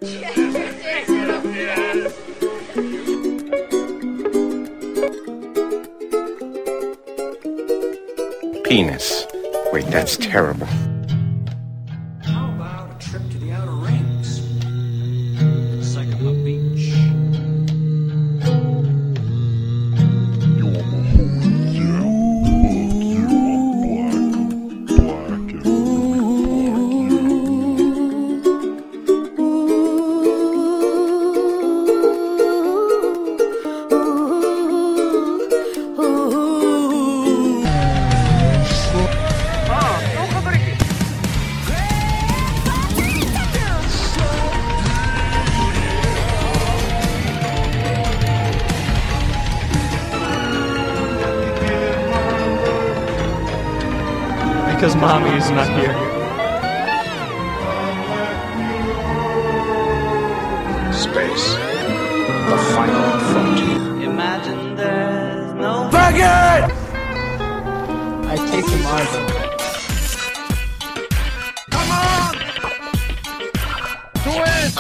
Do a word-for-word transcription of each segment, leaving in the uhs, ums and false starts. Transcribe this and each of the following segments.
Penis. Wait, that's terrible. How about a trip to the outer rings? Sycamore Beach. You want my homie? Yeah. Fuck you. I'm black. Black and Because mommy is not here. Space. The final frontier. Imagine there's no Faggot! I take the marble. come on! Do it!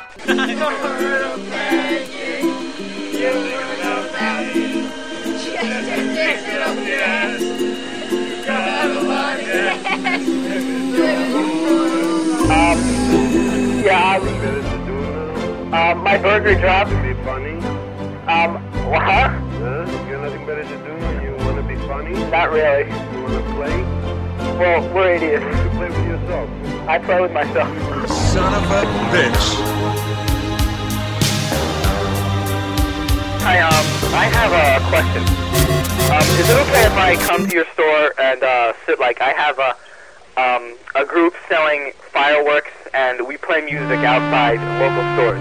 Um, yeah, um, my burger dropped. Be funny? Um, what? Huh? You got nothing better to do and you want to be funny? Not really. You want to play? Well, we're idiots. You play with yourself. I play with myself. Son of a bitch. Hi, um, I have a question. Um, is it okay if I come to your store and, uh, sit, like, I have a, um, a group selling fireworks and we play music outside local stores?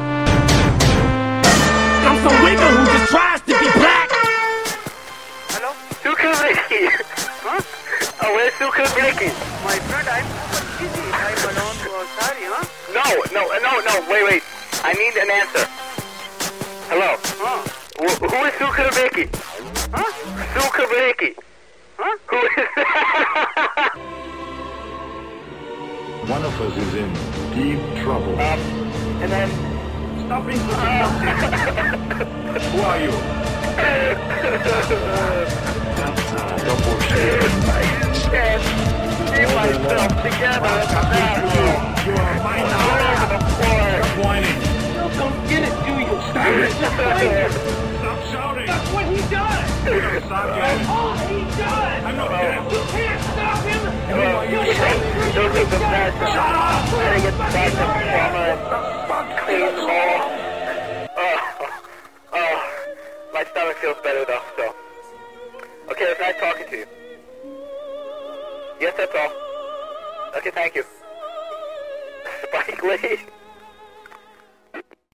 I'm some wiggle who just tries to be black! Hello? Sukubriki! Huh? Oh, where's Sukubriki? My friend, I'm super busy. I'm alone to sorry, huh? No, no, no, no, wait, wait. I need an answer. Hello? Huh? Wh- who is Sukubriki? Huh? Sukubriki! Huh? Who is that? One of us is in deep trouble. Um, and then... Stop being so Who are you? Don't bullshit. I can't keep myself together. You are mine now. All over the floor. Stop whining. No, don't get it, do you? Stop it. Stop it. Stop shouting. That's what he does! Stop getting. Oh, he does! I'm not deaf. You can't stop him! Well, you can't do the best. Shut up! I gotta get back to plumber and clean them all. Oh, oh, my stomach feels better though, so. Okay, it's nice talking to you. Yes, that's all. Okay, thank you. Spike Lee.